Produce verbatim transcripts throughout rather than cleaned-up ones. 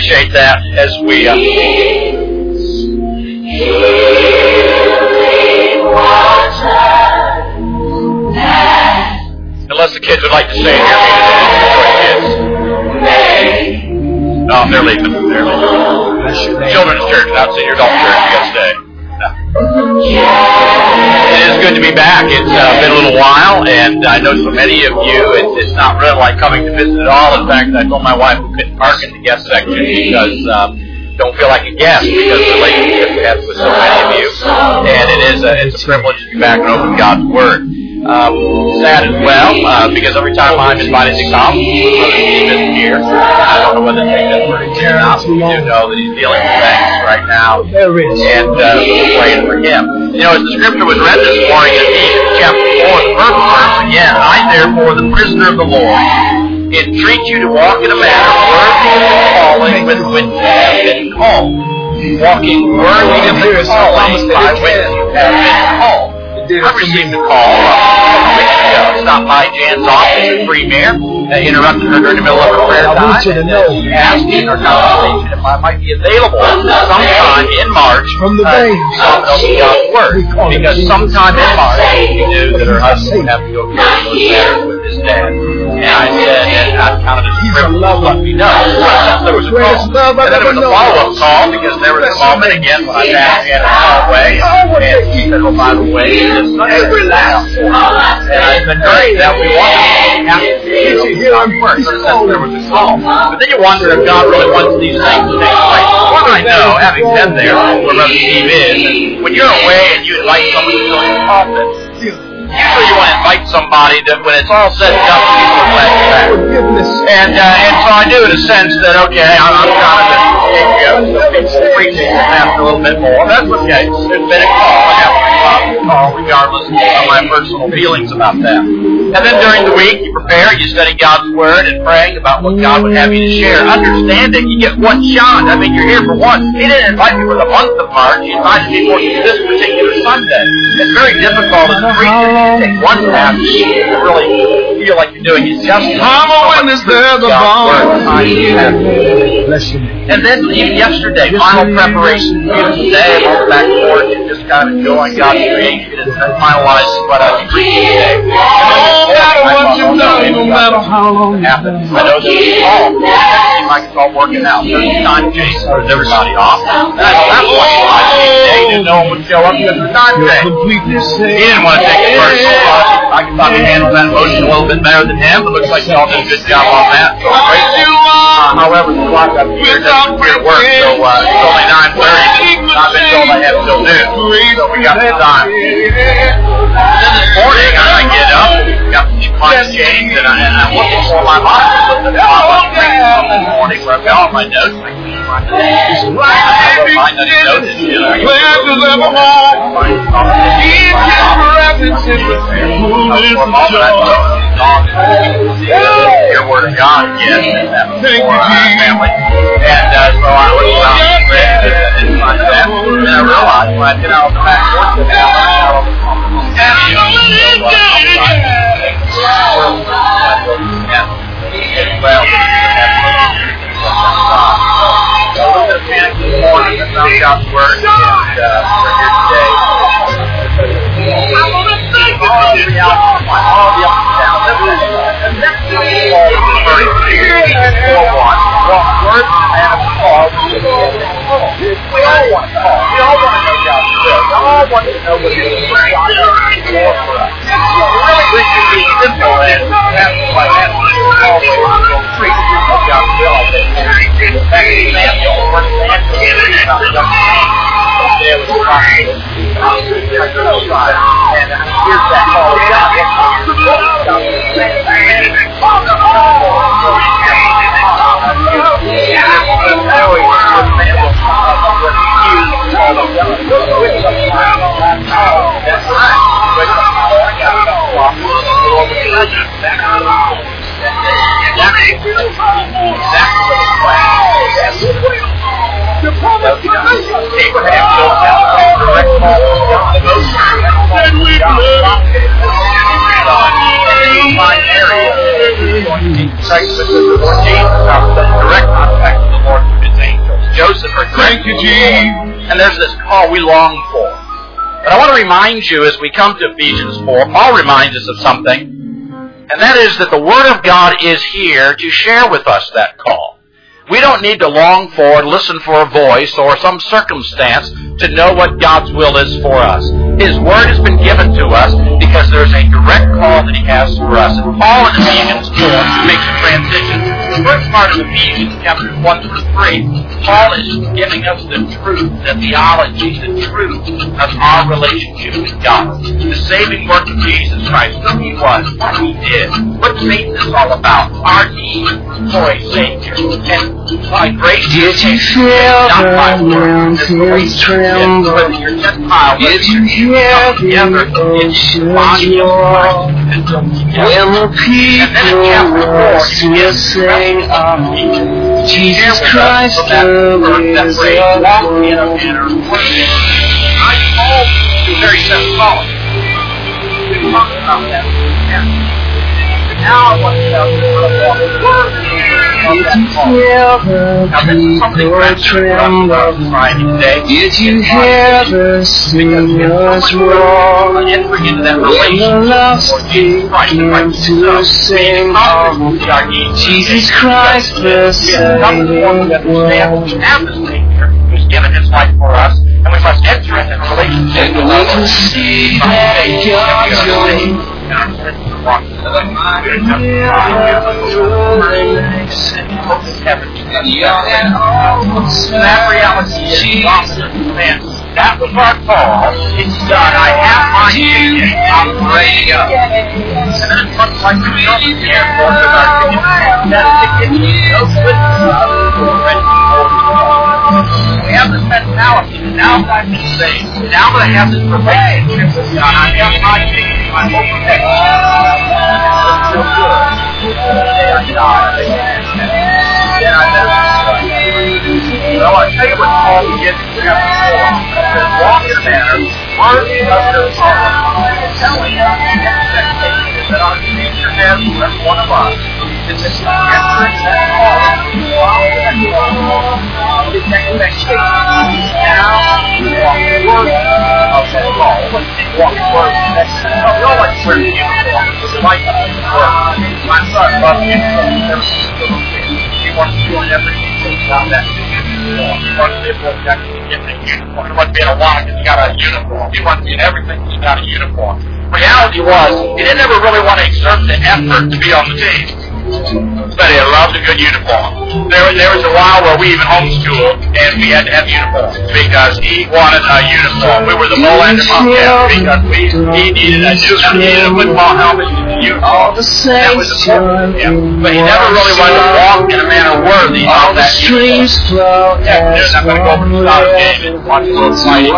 appreciate that as we... Uh, unless the kids would like to stay here. No, they're leaving. They're leaving. Children's church, not senior adult church. You got to stay. It is good to be back. It's uh, been a little while, and I know so many of you, it's, it's not really like coming to visit at all. In fact, I told my wife we couldn't park in the guest section because um, don't feel like a guest because of the relationship we have with so many of you. And it is a, it's a privilege to be back and open God's Word. Um, sad as well, uh, because every time I'm invited to come, Brother Steve isn't here. I don't know whether to take that word again or not, but we do know that he's dealing with things right now, and uh, we're praying for him. You know, as the scripture was read this morning in Ephesians chapter four, the first verse again, I therefore, the prisoner of the Lord, entreat you to walk in a manner worthy of the calling with which you have been called. Walking worthy of the calling by which you have been called. I received a call a couple weeks ago. I stopped by Jan's office at Premier, uh, interrupted her during the middle of her prayer time, and uh, asked me in our conversation if I might be available sometime in March from the uh, to open God's Word. Because sometime in March, she knew that her husband would have to go through those matters with his dad. And I said, and I counted as a privilege to let me know. Since there was a call. And then there was a follow-up call because there was a moment again when I passed Jan in the hallway, and she said, oh, by the way, this Sunday was out. And it's been great that we wanted to have to see you on work since there was a call. But then you wonder if God really wants these things to take place. What I know, having been there, where Brother Steve is, is when you're away and you invite someone to join the office, usually you want to invite somebody that when it's all said and done, people are glad you're back. And, uh, and so I knew in a sense that, okay, I'm, I'm kind of going to people preaching a little bit more. That's okay. It's been a call. I have to call regardless of my personal feelings about that. And then during the week, you prepare, you study God's Word and praying about what God would have you to share. Understanding you get one shot. I mean, you're here for one. He didn't invite me for the month of March. He invited me for this particular Sunday. It's very difficult as a preacher to take one passage to really feel like you're doing it justice. I'm a witness there, the bond. Bless you. And then even yesterday, final preparation for today, I went back to work and just kind of enjoying God's creation and finalizing what I've been preaching today. No matter what you've done, no matter how long it happens. I know that it's all. It might start working out. There's a time change, throws everybody off. And I know that's why he today didn't know one would show up because of the time change. He didn't want to take it personal. I can probably handle that emotion a little bit better than him, but looks like y'all did a good job on that. So I'm grateful. Uh, however, the clock up here doesn't appear to work, so uh, it's only nine thirty. I've been told I have till noon, so we got some time. Then this morning, I get up, got the clock changed, and, I, and I'm looking for my Bible. But the Bible this morning where I've got all my notes. I can't find the notes. I don't find the notes yet. I can't find your Word of God again, and that was for my family. And uh, so I looked around and read it and find that. And I realized when I get out of the back door to the house, well, so a little bit of panic this morning. I found God's Word, and uh, we're here today. All the reality, all the ups and downs. And next to all four one, walk words and a call. We all want to call. We all want to know God's will. We all want to know what His will is for us. Really, we can be simple and that's why that's all we want to preach of God's will. I think. Back in Samuel, where Samuel is about the there was a prophet, and here's that call of God. The promise to Abraham built out a direct call to God. And we in my area is going to be pregnant with the Lord Jesus. I was in direct contact with the Lord through his Joseph are Thank you, Jesus. and there's this call we long for. But I want to remind you as we come to Ephesians four, Paul reminds us of something, and that is that the Word of God is here to share with us that call. We don't need to long for, listen for a voice or some circumstance to know what God's will is for us. His Word has been given to us because there's a direct call that He has for us. And Paul in Ephesians four makes a transition. The first part of Ephesians chapters one through three, Paul is giving us the truth, the theology, the truth of our relationship with God. The saving work of Jesus Christ, who He was, what He did, what Satan is all about, our need for a Savior. And by grace, did you feel the mountains tremble? Whether you're Gentile, Did you hear the ocean roar? When the people were still saying, oh, Jesus Christ, the risen Lord. I called to very symbolic. We talked about that. And now I want to tell you about the word. Did you feel the people tremble? Did you hear the singers roar? When the lost began to sing, oh, Jesus Christ, the saving Lord. We have the Savior who's given His life for us, and we must enter into a relationship with We can see that God's young. That reality is man. That was our call. It's done. I have my ticket. I'm ready to go. And then it's much like the airport with our ticket. That ticket is no good for us. We're ready to go. We have this mentality. Now that I've been saved, now that I have this relationship with God, I have my ticket. I'm okay. It's so good. Today I die. Then I never So I tell you what Paul begins in chapter four. It says, walk in a manner worthy of your calling, telling us the expectation that our future has for one of us is that we enter into that calling, follow that calling, his expectation. Now we walk worthy of that call. Walk worthy of that call. We all like to wear the uniform. We like to work. My son loves uniforms. He wants to do everything about that. He wants to be able to get the uniform. He wants to be in a walk and he got a uniform. He wants to be in everything he's got a uniform. Reality was, he didn't ever really want to exert the effort to be on the team. But he loved a good uniform. There, there was a while where we even homeschooled and we had to have uniforms because he wanted a uniform. We were the Molander Bobcats because we, he needed a new, he needed a football helmet and a uniform. That was important to him. But he never really wanted to walk in a manner worthy of that uniform. Yeah, I'm not going to go over the start of game and watch a little fighting.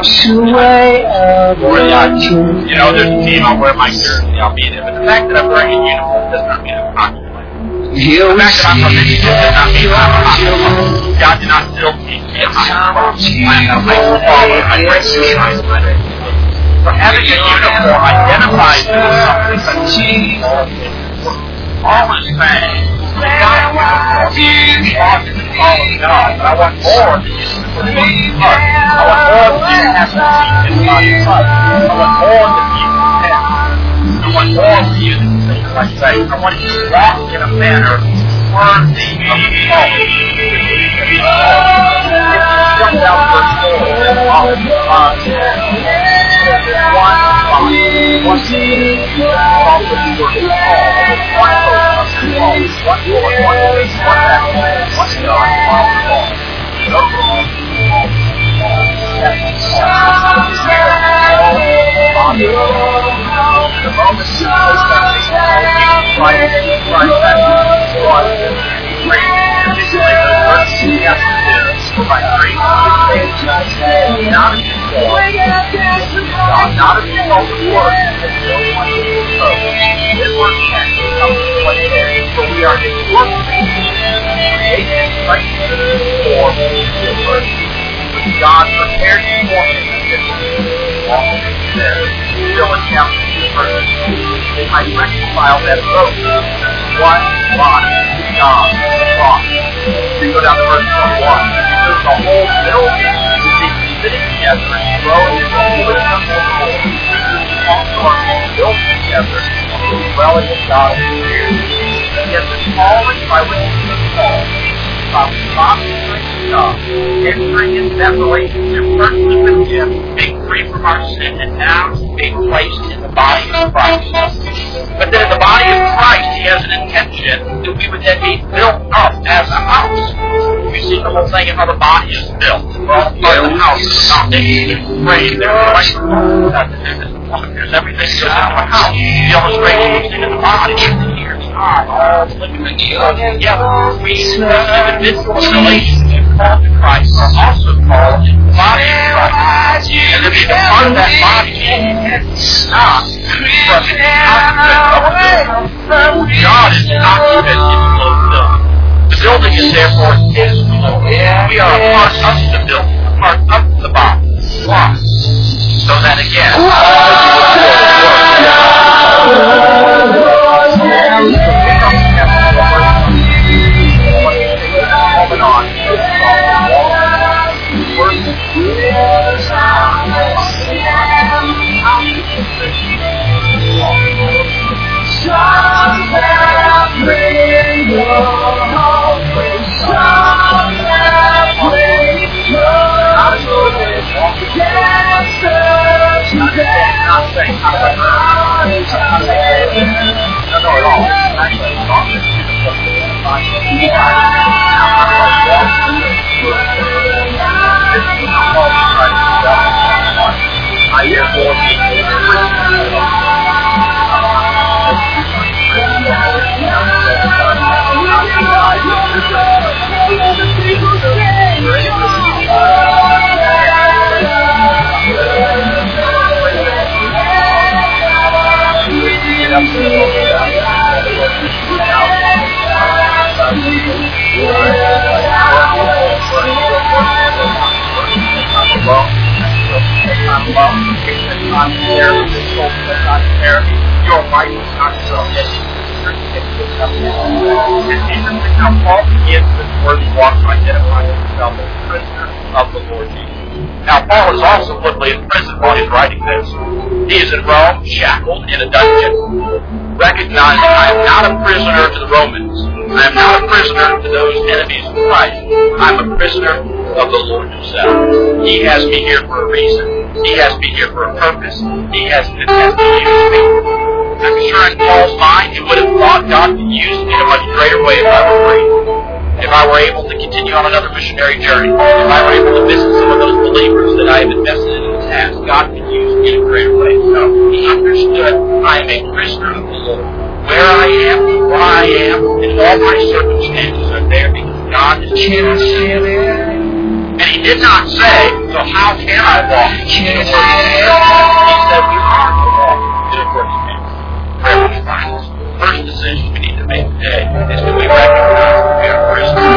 Or, uh, you know, there's a team, I'll wear my jersey, I'll be there. But the fact that I'm wearing a uniform does not mean I'm not. The fact that I'm from Michigan does not mean I'm a hockey player. God did not still teach me a hockey player. I'm a high school baller. I break the ice. So having a uniform identifies you as something that's all is saying, we got a uniform. We walk in the call of God, but I want more than you to put it in heart. I want more than you to have to teach in God's heart. I want more than you to have. I want more for you than things like that. I want you to walk in a manner worthy of the calling. If you jump out verse four, then all of the one body, one seed, all of the word is called, one hope, one call, one Lord, one grace, one baptism, one God, all the all. No wrong. The moment you place that thing on right, right back to God, great, particularly the first thing you have to do is by grace, not as you go, not as you go to work, so this work can come to place there, so we are His workmanship, created in Christ for His work. God prepared you for Him in this all of it says, fill in chapter two, verse two, they might reconcile them both. One body, God, the Father. We go down to verse twenty-one. the whole building to be sitting together and growing in the holiness of the Lord. Also are being built together into the dwelling of God in the air. Yet the calling by which we are called, by promising God, entering into that relationship personally with Him, being free from our sin, and now being placed in the body of Christ. But then in the body of Christ, He has an intention that we would then be built up as a house. You see the whole thing of how the body is built. Well, part of the house is the foundation, there's the frame, there's the light, there's everything that goes into a house. The illustration is in the body, the ears, the arm, all the living together. We, as an individual in relationship called to Christ, are also called in the body of Christ. And to be a part of that body is not from the God is occupant in the building. The building is therefore His glory. We are a part of the building, a part of the body. Why? So that again, Now, Paul is also literally in prison while he's writing this. He is in Rome, shackled in a dungeon, recognizing I am not a prisoner to the Romans. I am not a prisoner to those enemies of Christ. I am a prisoner of the Lord Himself. He has me here for a reason. He has me here for a purpose. He has an intent to use me. I'm sure in Paul's mind he would have thought God could use me in a much greater way if I were free. If I were able to continue on another missionary journey, if I were able to visit some of those believers that I have invested in in the past, God could use me in a greater way. So he understood I am a prisoner of the Lord. Where I am, where I am, and all my circumstances are there because God has chosen me. And he did not say, so how can I walk in a working man? He said, we are to walk in a working man. Wherever we find us. First decision we need to make today is that we recognize that we are prisoners.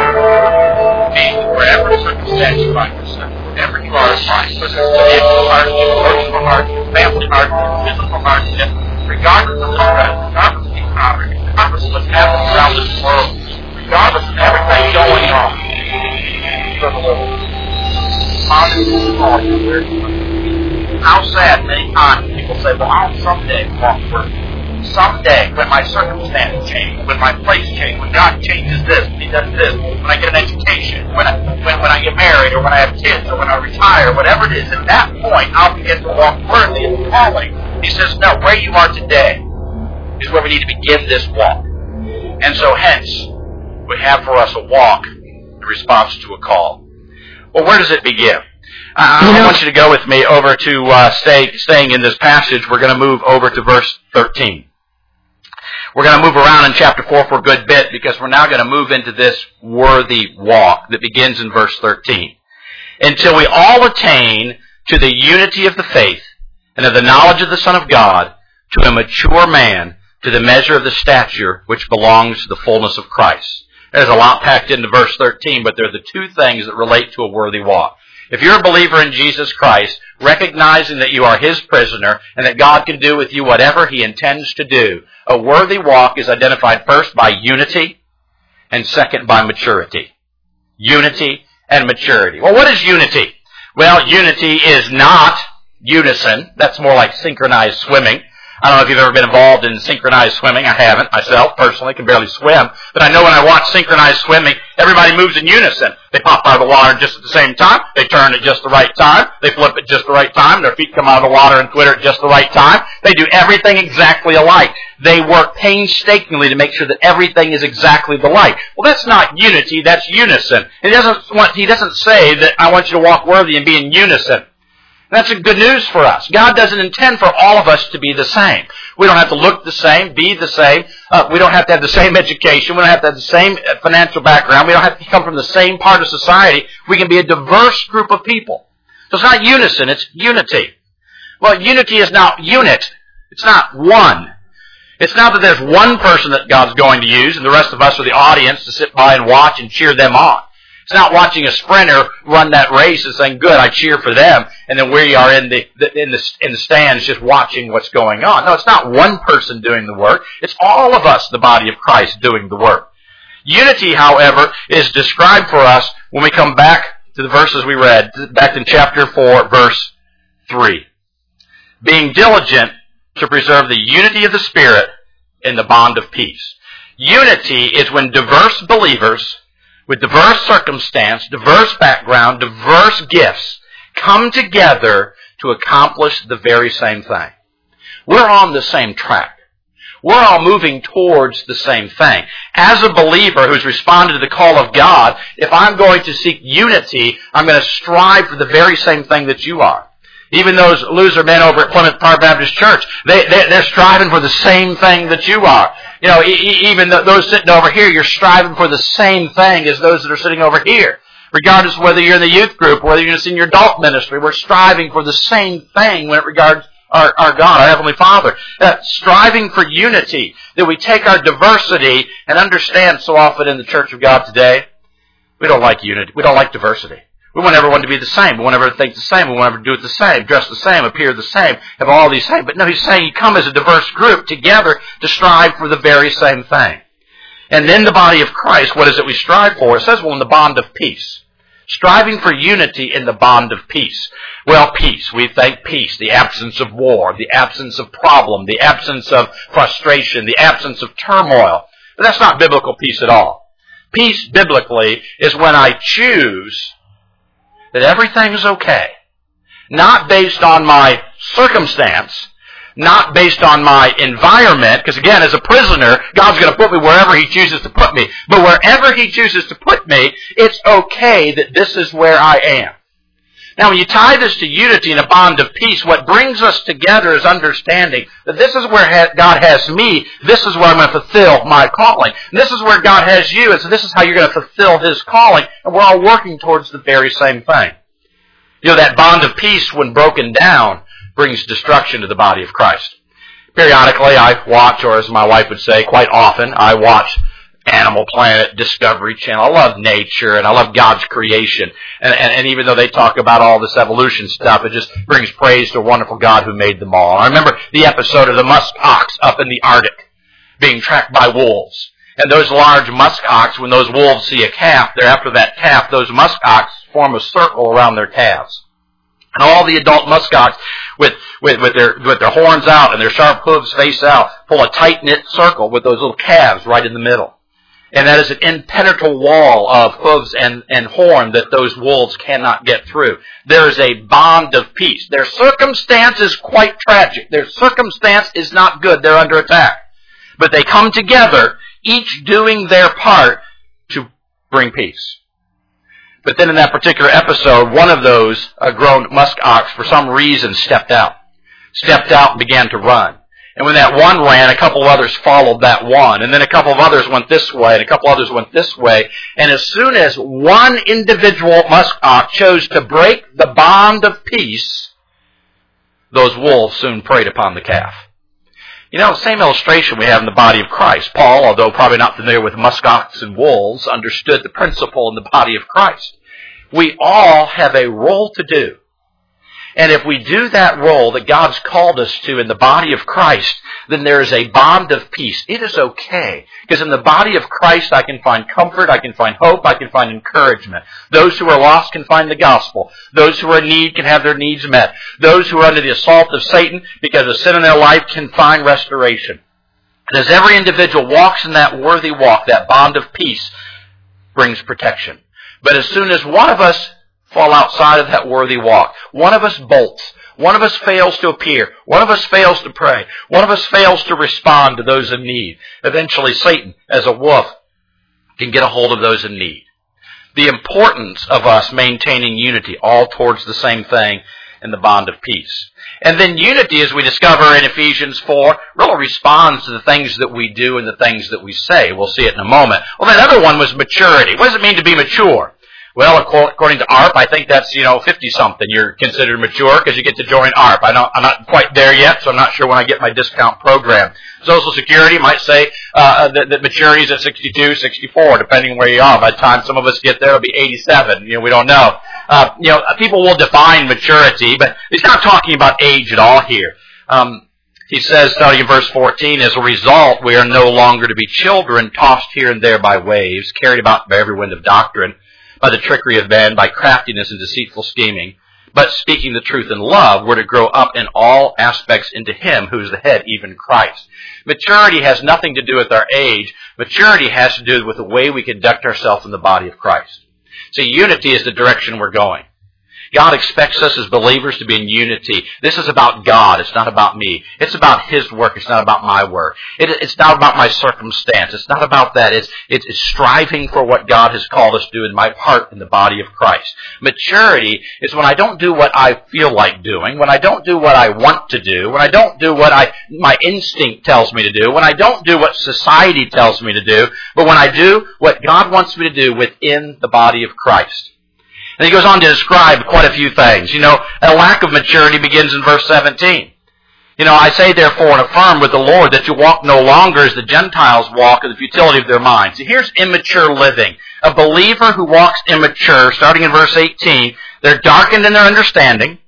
Meaning that wherever circumstance you find yourself, wherever you are in life, whether it's financial hardship, emotional hardship, family hardship, physical hardship, regardless of the stress, regardless of the economy, regardless of what's happening around this world, regardless of everything going on, for the Lord. How sad many times people say, well, I'll someday walk through. Someday, when my circumstances change, when my place changes, when God changes this, when He does this, when I get an education, when I, when, when I get married, or when I have kids, or when I retire, whatever it is, at that point, I'll begin to walk worthy of the calling. He says, no, where you are today is where we need to begin this walk. And so, hence, we have for us a walk in response to a call. Well, where does it begin? Uh, I want you to go with me over to, uh, stay, staying in this passage, we're going to move over to verse thirteen. We're going to move around in chapter four for a good bit because we're now going to move into this worthy walk that begins in verse thirteen. Until we all attain to the unity of the faith and of the knowledge of the Son of God, to a mature man, to the measure of the stature which belongs to the fullness of Christ. There's a lot packed into verse thirteen, but they're the two things that relate to a worthy walk. If you're a believer in Jesus Christ, recognizing that you are His prisoner and that God can do with you whatever He intends to do, a worthy walk is identified first by unity and second by maturity. Unity and maturity. Well, what is unity? Well, unity is not unison. That's more like synchronized swimming. I don't know if you've ever been involved in synchronized swimming. I haven't myself, personally, can barely swim. But I know when I watch synchronized swimming, everybody moves in unison. They pop out of the water just at the same time. They turn at just the right time. They flip at just the right time. Their feet come out of the water and twitter at just the right time. They do everything exactly alike. They work painstakingly to make sure that everything is exactly alike. Well, that's not unity, that's unison. He doesn't want, he doesn't say that I want you to walk worthy and be in unison. That's a good news for us. God doesn't intend for all of us to be the same. We don't have to look the same, be the same. Uh, we don't have to have the same education. We don't have to have the same financial background. We don't have to come from the same part of society. We can be a diverse group of people. So it's not unison, it's unity. Well, unity is not unit. It's not one. It's not that there's one person that God's going to use and the rest of us are the audience to sit by and watch and cheer them on. It's not watching a sprinter run that race and saying, good, I cheer for them, and then we are in the, the, in the in the stands just watching what's going on. No, it's not one person doing the work. It's all of us, the body of Christ, doing the work. Unity, however, is described for us when we come back to the verses we read, back in chapter four, verse three. Being diligent to preserve the unity of the Spirit in the bond of peace. Unity is when diverse believers with diverse circumstance, diverse background, diverse gifts, come together to accomplish the very same thing. We're on the same track. We're all moving towards the same thing. As a believer who's responded to the call of God, if I'm going to seek unity, I'm going to strive for the very same thing that you are. Even those loser men over at Plymouth Park Baptist Church, they, they, they're striving for the same thing that you are. You know, e- even those sitting over here, you're striving for the same thing as those that are sitting over here. Regardless of whether you're in the youth group or whether you're in senior adult ministry, we're striving for the same thing when it regards our, our God, our Heavenly Father. Uh, striving for unity, that we take our diversity and understand so often in the Church of God today, we don't like unity. We don't like diversity. We want everyone to be the same. We want everyone to think the same. We want everyone to do it the same, dress the same, appear the same, have all these same. But no, he's saying you come as a diverse group together to strive for the very same thing. And in the body of Christ, what is it we strive for? It says, well, in the bond of peace. Striving for unity in the bond of peace. Well, peace. We think peace. The absence of war, the absence of problem, the absence of frustration, the absence of turmoil. But that's not biblical peace at all. Peace, biblically, is when I choose that everything's okay. Not based on my circumstance, not based on my environment, because again, as a prisoner, God's going to put me wherever He chooses to put me. But wherever He chooses to put me, it's okay that this is where I am. Now, when you tie this to unity and a bond of peace, what brings us together is understanding that this is where God has me, this is where I'm going to fulfill my calling. And this is where God has you, and so this is how you're going to fulfill His calling, and we're all working towards the very same thing. You know, that bond of peace, when broken down, brings destruction to the body of Christ. Periodically, I watch, or as my wife would say, quite often, I watch Animal Planet, Discovery Channel. I love nature and I love God's creation. And, and, and even though they talk about all this evolution stuff, it just brings praise to a wonderful God who made them all. I remember the episode of the musk ox up in the Arctic being tracked by wolves. And those large musk ox, when those wolves see a calf, they're after that calf, those musk ox form a circle around their calves. And all the adult musk ox, with, with, with, their, with their horns out and their sharp hooves face out, pull a tight-knit circle with those little calves right in the middle. And that is an impenetrable wall of hooves and, and horn that those wolves cannot get through. There is a bond of peace. Their circumstance is quite tragic. Their circumstance is not good. They're under attack. But they come together, each doing their part to bring peace. But then in that particular episode, one of those uh, grown musk ox, for some reason, stepped out. Stepped out and began to run. And when that one ran, a couple of others followed that one. And then a couple of others went this way, and a couple others went this way. And as soon as one individual musk ox chose to break the bond of peace, those wolves soon preyed upon the calf. You know, same illustration we have in the body of Christ. Paul, although probably not familiar with musk ox and wolves, understood the principle in the body of Christ. We all have a role to do. And if we do that role that God's called us to in the body of Christ, then there is a bond of peace. It is okay. Because in the body of Christ, I can find comfort, I can find hope, I can find encouragement. Those who are lost can find the gospel. Those who are in need can have their needs met. Those who are under the assault of Satan because of sin in their life can find restoration. And as every individual walks in that worthy walk, that bond of peace brings protection. But as soon as one of us fall outside of that worthy walk, one of us bolts, one of us fails to appear, one of us fails to pray, one of us fails to respond to those in need, eventually Satan, as a wolf, can get a hold of those in need. The importance of us maintaining unity, all towards the same thing, in the bond of peace. And then unity, as we discover in Ephesians four, really responds to the things that we do and the things that we say. We'll see it in a moment. Well, that other one was maturity. What does it mean to be mature? Well, according to A R P, I think that's, you know, fifty-something. You're considered mature because you get to join A R P. I don't, I'm not quite there yet, so I'm not sure when I get my discount program. Social Security might say uh, that, that maturity is at sixty-two, sixty-four, depending where you are. By the time some of us get there, it'll be eighty-seven. You know, we don't know. Uh, you know, people will define maturity, but he's not talking about age at all here. Um, he says, starting in verse fourteen, as a result, we are no longer to be children, tossed here and there by waves, carried about by every wind of doctrine, by the trickery of men, by craftiness and deceitful scheming. But speaking the truth in love, we're to grow up in all aspects into Him who is the head, even Christ. Maturity has nothing to do with our age. Maturity has to do with the way we conduct ourselves in the body of Christ. See, unity is the direction we're going. God expects us as believers to be in unity. This is about God. It's not about me. It's about His work. It's not about my work. It, it's not about my circumstance. It's not about that. It's, it's, it's striving for what God has called us to do in my part in the body of Christ. Maturity is when I don't do what I feel like doing, when I don't do what I want to do, when I don't do what I my instinct tells me to do, when I don't do what society tells me to do, but when I do what God wants me to do within the body of Christ. And he goes on to describe quite a few things. You know, a lack of maturity begins in verse seventeen. You know, I say therefore and affirm with the Lord that you walk no longer as the Gentiles walk in the futility of their minds. So here's immature living. A believer who walks immature, starting in verse eighteen, they're darkened in their understanding.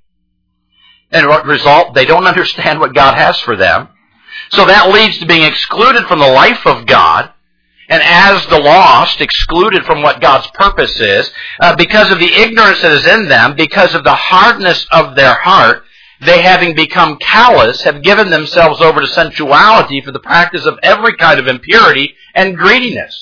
And as a result, they don't understand what God has for them. So that leads to being excluded from the life of God. And as the lost, excluded from what God's purpose is, uh, because of the ignorance that is in them, because of the hardness of their heart, they, having become callous, have given themselves over to sensuality for the practice of every kind of impurity and greediness.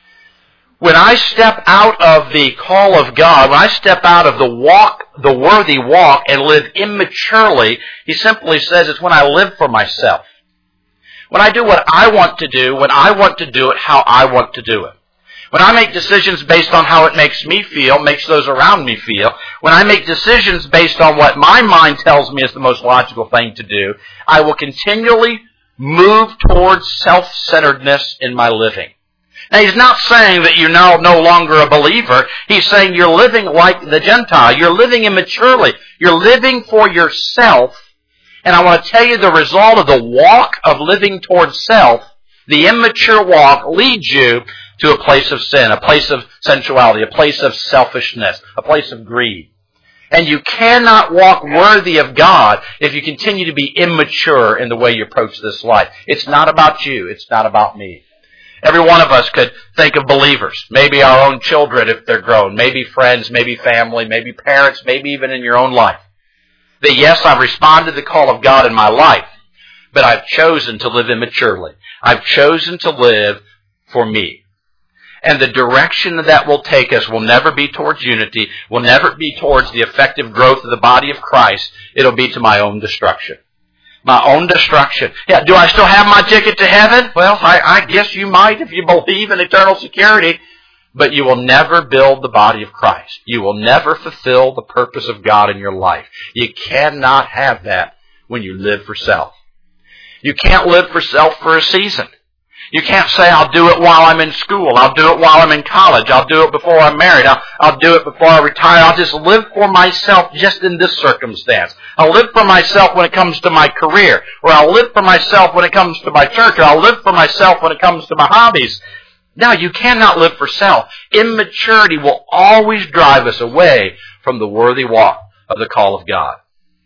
When I step out of the call of God, when I step out of the walk, the worthy walk, and live immaturely, he simply says it's when I live for myself. When I do what I want to do, when I want to do it how I want to do it. When I make decisions based on how it makes me feel, makes those around me feel. When I make decisions based on what my mind tells me is the most logical thing to do, I will continually move towards self-centeredness in my living. Now, he's not saying that you're now no longer a believer. He's saying you're living like the Gentile. You're living immaturely. You're living for yourself. And I want to tell you the result of the walk of living towards self, the immature walk, leads you to a place of sin, a place of sensuality, a place of selfishness, a place of greed. And you cannot walk worthy of God if you continue to be immature in the way you approach this life. It's not about you. It's not about me. Every one of us could think of believers, maybe our own children if they're grown, maybe friends, maybe family, maybe parents, maybe even in your own life. That yes, I've responded to the call of God in my life, but I've chosen to live immaturely. I've chosen to live for me. And the direction that that will take us will never be towards unity, will never be towards the effective growth of the body of Christ. It'll be to my own destruction. My own destruction. Yeah, do I still have my ticket to heaven? Well, I, I guess you might if you believe in eternal security. But you will never build the body of Christ. You will never fulfill the purpose of God in your life. You cannot have that when you live for self. You can't live for self for a season. You can't say, I'll do it while I'm in school. I'll do it while I'm in college. I'll do it before I'm married. I'll, I'll do it before I retire. I'll just live for myself just in this circumstance. I'll live for myself when it comes to my career. Or I'll live for myself when it comes to my church. Or I'll live for myself when it comes to my hobbies. No, you cannot live for self. Immaturity will always drive us away from the worthy walk of the call of God.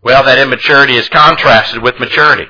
Well, that immaturity is contrasted with maturity.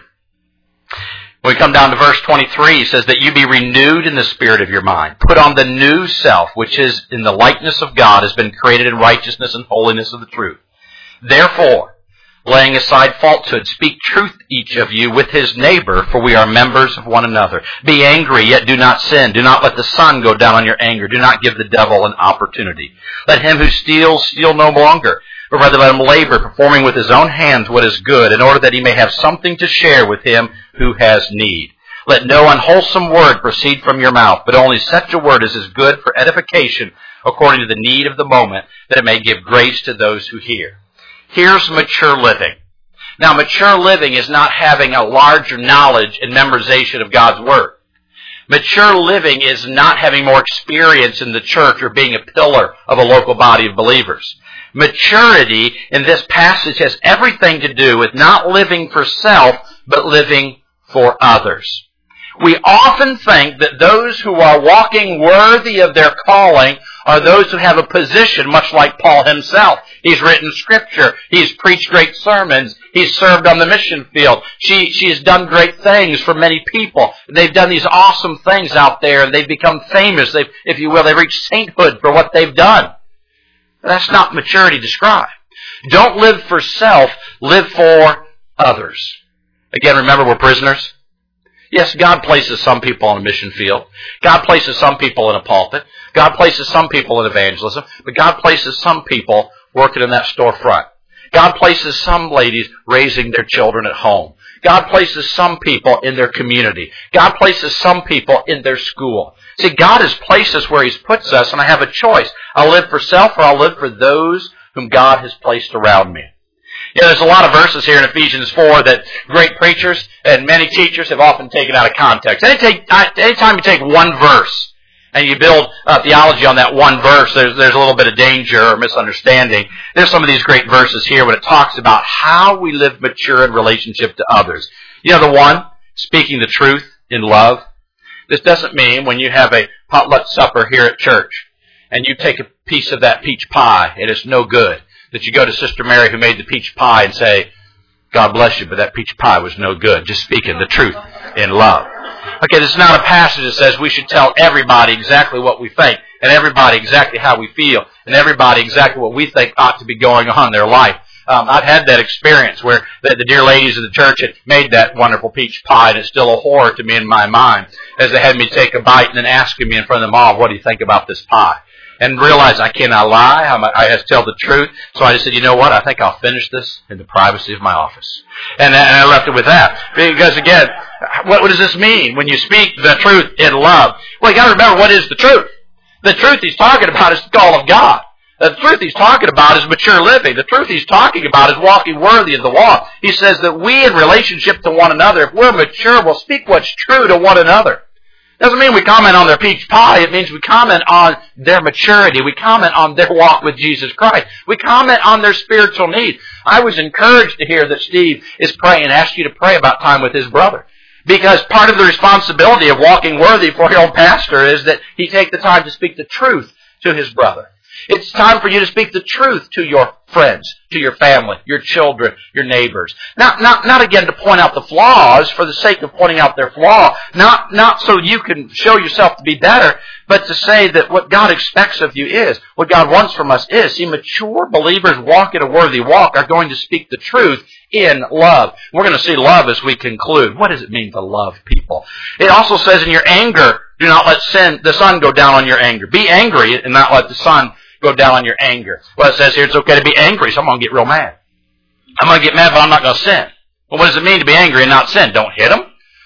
When we come down to verse twenty-three, he says that you be renewed in the spirit of your mind. Put on the new self, which is in the likeness of God, has been created in righteousness and holiness of the truth. Therefore, laying aside falsehood, speak truth each of you with his neighbor, for we are members of one another. Be angry, yet do not sin. Do not let the sun go down on your anger. Do not give the devil an opportunity. Let him who steals steal no longer, but rather let him labor, performing with his own hands what is good, in order that he may have something to share with him who has need. Let no unwholesome word proceed from your mouth, but only such a word as is good for edification, according to the need of the moment, that it may give grace to those who hear. Here's mature living. Now, mature living is not having a larger knowledge and memorization of God's Word. Mature living is not having more experience in the church or being a pillar of a local body of believers. Maturity in this passage has everything to do with not living for self, but living for others. We often think that those who are walking worthy of their calling are those who have a position, much like Paul himself. He's written Scripture. He's preached great sermons. He's served on the mission field. She, she has done great things for many people. They've done these awesome things out there, and they've become famous. They've, if you will, they've reached sainthood for what they've done. That's not maturity described. Don't live for self. Live for others. Again, remember, we're prisoners. Yes, God places some people on a mission field. God places some people in a pulpit. God places some people in evangelism. But God places some people working in that storefront. God places some ladies raising their children at home. God places some people in their community. God places some people in their school. See, God has placed us where He's put us, and I have a choice. I'll live for self, or I'll live for those whom God has placed around me. You know, there's a lot of verses here in Ephesians four that great preachers and many teachers have often taken out of context. Anytime you take one verse and you build uh, theology on that one verse, there's, there's a little bit of danger or misunderstanding. There's some of these great verses here when it talks about how we live mature in relationship to others. You know, the one, speaking the truth in love. This doesn't mean when you have a potluck supper here at church and you take a piece of that peach pie and it's no good, that you go to Sister Mary who made the peach pie and say, God bless you, but that peach pie was no good. Just speaking the truth in love. Okay, this is not a passage that says we should tell everybody exactly what we think, and everybody exactly how we feel, and everybody exactly what we think ought to be going on in their life. Um, I've had that experience where the, the dear ladies of the church had made that wonderful peach pie, and it's still a horror to me in my mind, as they had me take a bite and then asking me in front of them all, what do you think about this pie? And realized I cannot lie, I have to tell the truth. So I just said, you know what, I think I'll finish this in the privacy of my office. And, and I left it with that. Because again, what, what does this mean when you speak the truth in love? Well, you got to remember, what is the truth? The truth he's talking about is the call of God. The truth he's talking about is mature living. The truth he's talking about is walking worthy of the walk. He says that we, in relationship to one another, if we're mature, will speak what's true to one another. Doesn't mean we comment on their peach pie. It means we comment on their maturity. We comment on their walk with Jesus Christ. We comment on their spiritual need. I was encouraged to hear that Steve is praying and asked you to pray about time with his brother. Because part of the responsibility of walking worthy for your own pastor is that he take the time to speak the truth to his brother. It's time for you to speak the truth to your friends, to your family, your children, your neighbors. Not, not, not again to point out the flaws for the sake of pointing out their flaw. Not, not so you can show yourself to be better, but to say that what God expects of you is, what God wants from us is. See, mature believers walking a worthy walk are going to speak the truth in love. We're going to see love as we conclude. What does it mean to love people? It also says in your anger, do not let sin, the sun go down on your anger. Be angry and not let the sun go down on your anger. Well, it says here it's okay to be angry, so I'm going to get real mad. I'm going to get mad, but I'm not going to sin. Well, what does it mean to be angry and not sin? Don't hit them.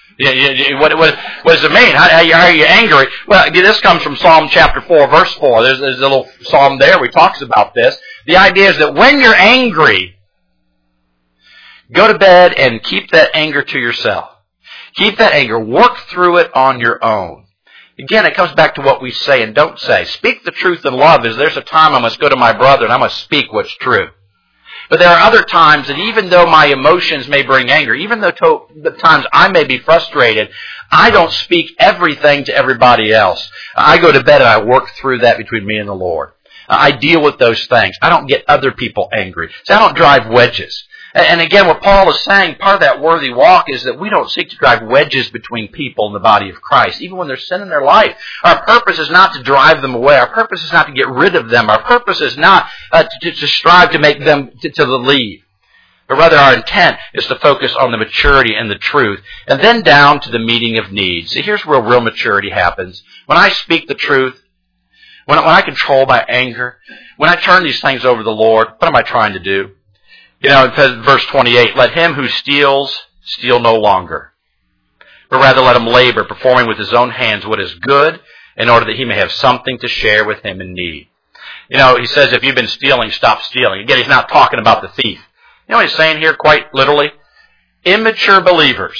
What, what, what does it mean? How, how, are you, how are you angry? Well, this comes from Psalm chapter four, verse four. There's, there's a little psalm there where he talks about this. The idea is that when you're angry, go to bed and keep that anger to yourself. Keep that anger. Work through it on your own. Again, it comes back to what we say and don't say. Speak the truth in love. Is there's a time I must go to my brother and I must speak what's true. But there are other times that even though my emotions may bring anger, even though to, the times I may be frustrated, I don't speak everything to everybody else. I go to bed and I work through that between me and the Lord. I deal with those things. I don't get other people angry. So I don't drive wedges. And again, what Paul is saying, part of that worthy walk is that we don't seek to drive wedges between people in the body of Christ, even when there's sin in their life. Our purpose is not to drive them away. Our purpose is not to get rid of them. Our purpose is not uh, to, to strive to make them to, to leave. But rather our intent is to focus on the maturity and the truth. And then down to the meeting of needs. See, here's where real maturity happens. When I speak the truth, when, when I control my anger, when I turn these things over to the Lord, what am I trying to do? You know, it says, verse twenty-eight, let him who steals, steal no longer, but rather let him labor, performing with his own hands what is good, in order that he may have something to share with him in need. You know, he says, if you've been stealing, stop stealing. Again, he's not talking about the thief. You know what he's saying here, quite literally? Immature believers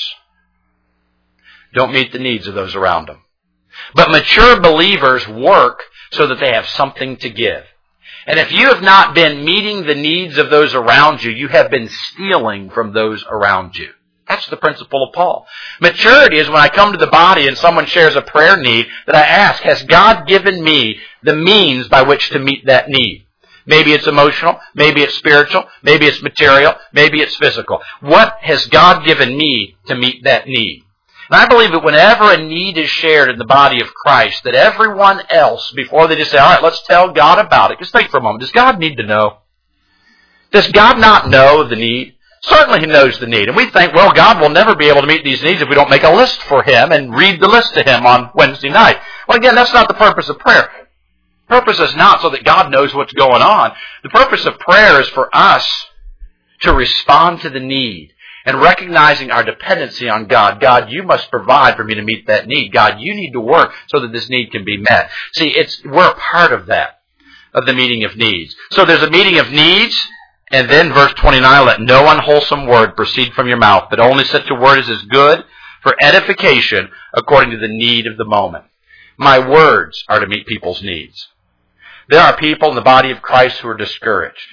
don't meet the needs of those around them. But mature believers work so that they have something to give. And if you have not been meeting the needs of those around you, you have been stealing from those around you. That's the principle of Paul. Maturity is when I come to the body and someone shares a prayer need, that I ask, has God given me the means by which to meet that need? Maybe it's emotional, maybe it's spiritual, maybe it's material, maybe it's physical. What has God given me to meet that need? And I believe that whenever a need is shared in the body of Christ, that everyone else, before they just say, all right, let's tell God about it. Just think for a moment. Does God need to know? Does God not know the need? Certainly He knows the need. And we think, well, God will never be able to meet these needs if we don't make a list for Him and read the list to Him on Wednesday night. Well, again, that's not the purpose of prayer. The purpose is not so that God knows what's going on. The purpose of prayer is for us to respond to the need. And recognizing our dependency on God. God, you must provide for me to meet that need. God, you need to work so that this need can be met. See, it's we're a part of that, of the meeting of needs. So there's a meeting of needs, and then verse twenty-nine, let no unwholesome word proceed from your mouth, but only such a word as is good for edification according to the need of the moment. My words are to meet people's needs. There are people in the body of Christ who are discouraged.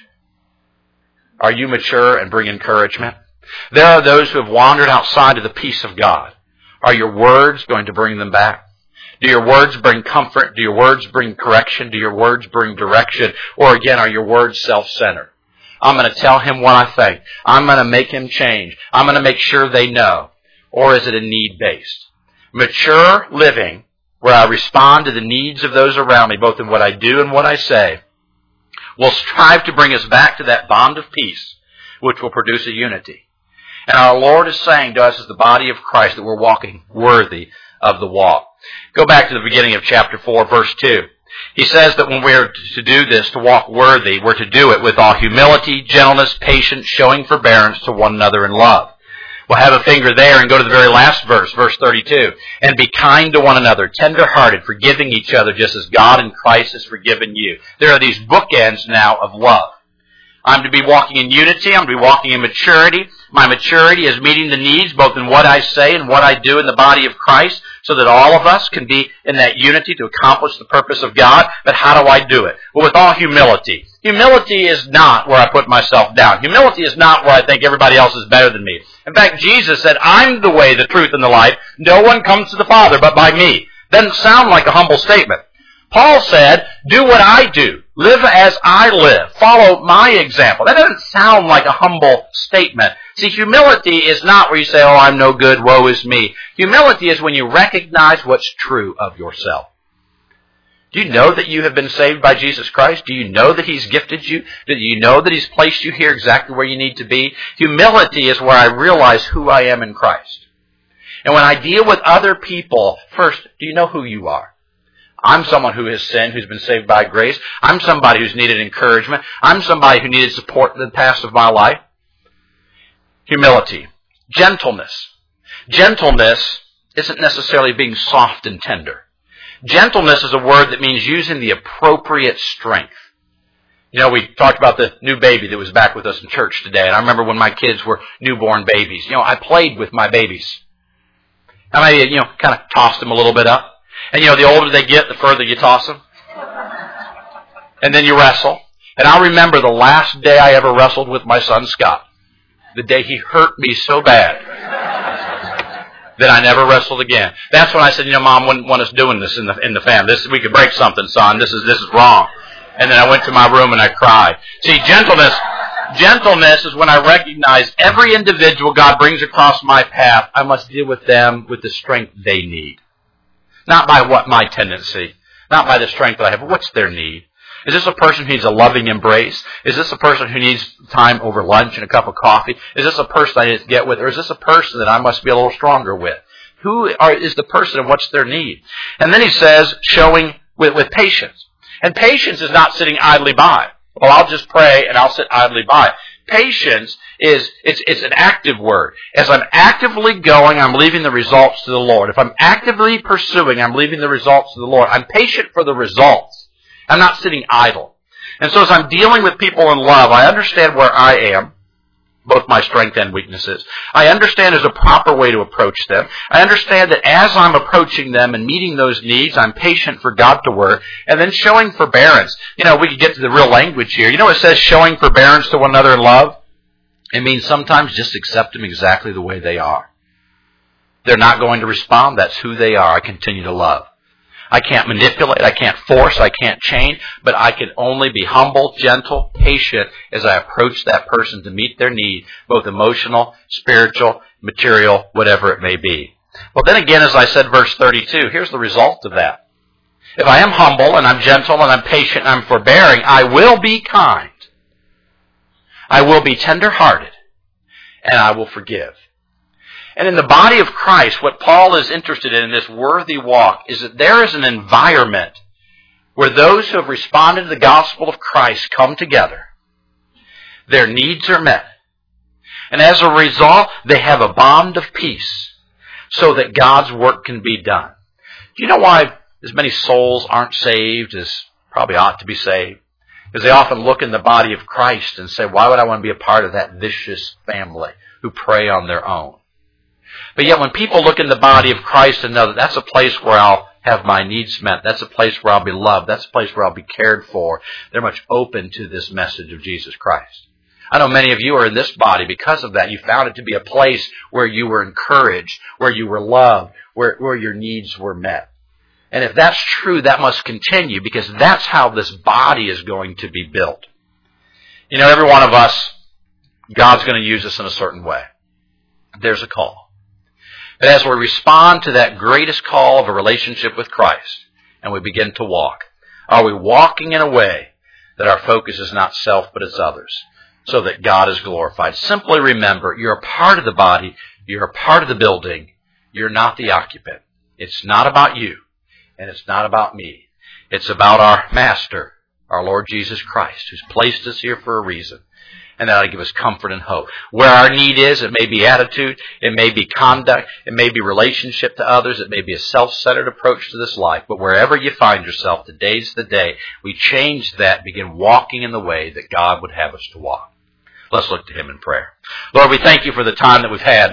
Are you mature and bring encouragement? There are those who have wandered outside of the peace of God. Are your words going to bring them back? Do your words bring comfort? Do your words bring correction? Do your words bring direction? Or again, are your words self-centered? I'm going to tell him what I think. I'm going to make him change. I'm going to make sure they know. Or is it a need-based? Mature living, where I respond to the needs of those around me, both in what I do and what I say, will strive to bring us back to that bond of peace, which will produce a unity. And our Lord is saying to us as the body of Christ that we're walking worthy of the walk. Go back to the beginning of chapter four, verse two. He says that when we're to do this, to walk worthy, we're to do it with all humility, gentleness, patience, showing forbearance to one another in love. We'll have a finger there and go to the very last verse, verse thirty-two. And be kind to one another, tender-hearted, forgiving each other just as God in Christ has forgiven you. There are these bookends now of love. I'm to be walking in unity. I'm to be walking in maturity. My maturity is meeting the needs both in what I say and what I do in the body of Christ so that all of us can be in that unity to accomplish the purpose of God. But how do I do it? Well, with all humility. Humility is not where I put myself down. Humility is not where I think everybody else is better than me. In fact, Jesus said, I'm the way, the truth, and the life. No one comes to the Father but by me. Doesn't sound like a humble statement. Paul said, do what I do. Live as I live. Follow my example. That doesn't sound like a humble statement. See, humility is not where you say, oh, I'm no good, woe is me. Humility is when you recognize what's true of yourself. Do you know that you have been saved by Jesus Christ? Do you know that He's gifted you? Do you know that He's placed you here exactly where you need to be? Humility is where I realize who I am in Christ. And when I deal with other people, first, do you know who you are? I'm someone who has sinned, who's been saved by grace. I'm somebody who's needed encouragement. I'm somebody who needed support in the past of my life. Humility. Gentleness. Gentleness isn't necessarily being soft and tender. Gentleness is a word that means using the appropriate strength. You know, we talked about the new baby that was back with us in church today, and I remember when my kids were newborn babies. You know, I played with my babies. I might, you know, kind of tossed them a little bit up. And, you know, the older they get, the further you toss them. And then you wrestle. And I remember the last day I ever wrestled with my son, Scott. The day he hurt me so bad that I never wrestled again. That's when I said, you know, Mom wouldn't want us doing this in the in the family. This, we could break something, son. This is this is wrong. And then I went to my room and I cried. See, gentleness, Gentleness is when I recognize every individual God brings across my path, I must deal with them with the strength they need. Not by what my tendency, not by the strength that I have, but what's their need? Is this a person who needs a loving embrace? Is this a person who needs time over lunch and a cup of coffee? Is this a person I need to get with? Or is this a person that I must be a little stronger with? Who are, is the person and what's their need? And then he says, showing with, with patience. And patience is not sitting idly by. Well, I'll just pray and I'll sit idly by. Patience is, it's, it's an active word. As I'm actively going, I'm leaving the results to the Lord. If I'm actively pursuing, I'm leaving the results to the Lord. I'm patient for the results. I'm not sitting idle. And so as I'm dealing with people in love, I understand where I am, both my strengths and weaknesses. I understand there's a proper way to approach them. I understand that as I'm approaching them and meeting those needs, I'm patient for God to work. And then showing forbearance. You know, we could get to the real language here. You know, it says showing forbearance to one another in love. It means sometimes just accept them exactly the way they are. They're not going to respond. That's who they are. I continue to love. I can't manipulate, I can't force, I can't change, but I can only be humble, gentle, patient as I approach that person to meet their need, both emotional, spiritual, material, whatever it may be. Well, then again, as I said, verse thirty-two, here's the result of that. If I am humble and I'm gentle and I'm patient and I'm forbearing, I will be kind. I will be tender-hearted, and I will forgive. And in the body of Christ, what Paul is interested in in this worthy walk is that there is an environment where those who have responded to the gospel of Christ come together. Their needs are met. And as a result, they have a bond of peace so that God's work can be done. Do you know why as many souls aren't saved as probably ought to be saved? Because they often look in the body of Christ and say, why would I want to be a part of that vicious family who prey on their own? But yet when people look in the body of Christ and know that that's a place where I'll have my needs met, that's a place where I'll be loved, that's a place where I'll be cared for, they're much open to this message of Jesus Christ. I know many of you are in this body because of that. You found it to be a place where you were encouraged, where you were loved, where, where your needs were met. And if that's true, that must continue because that's how this body is going to be built. You know, every one of us, God's going to use us in a certain way. There's a call. But as we respond to that greatest call of a relationship with Christ and we begin to walk, are we walking in a way that our focus is not self but it's others so that God is glorified? Simply remember, you're a part of the body, you're a part of the building, you're not the occupant. It's not about you and it's not about me. It's about our Master, our Lord Jesus Christ, who's placed us here for a reason. And that'll give us comfort and hope. Where our need is, it may be attitude, it may be conduct, it may be relationship to others, it may be a self-centered approach to this life. But wherever you find yourself, today's the day we change that, begin walking in the way that God would have us to walk. Let's look to Him in prayer. Lord, we thank You for the time that we've had,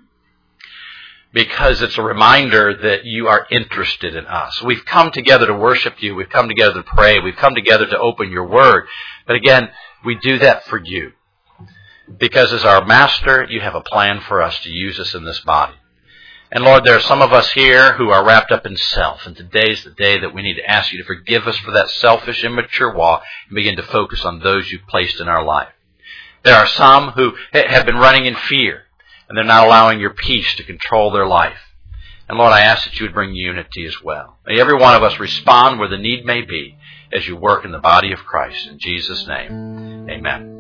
because it's a reminder that You are interested in us. We've come together to worship You. We've come together to pray. We've come together to open Your Word. But again, we do that for You. Because as our Master, You have a plan for us to use us in this body. And Lord, there are some of us here who are wrapped up in self. And today's the day that we need to ask You to forgive us for that selfish, immature walk and begin to focus on those You've placed in our life. There are some who have been running in fear. And they're not allowing Your peace to control their life. And Lord, I ask that You would bring unity as well. May every one of us respond where the need may be as You work in the body of Christ. In Jesus' name, amen.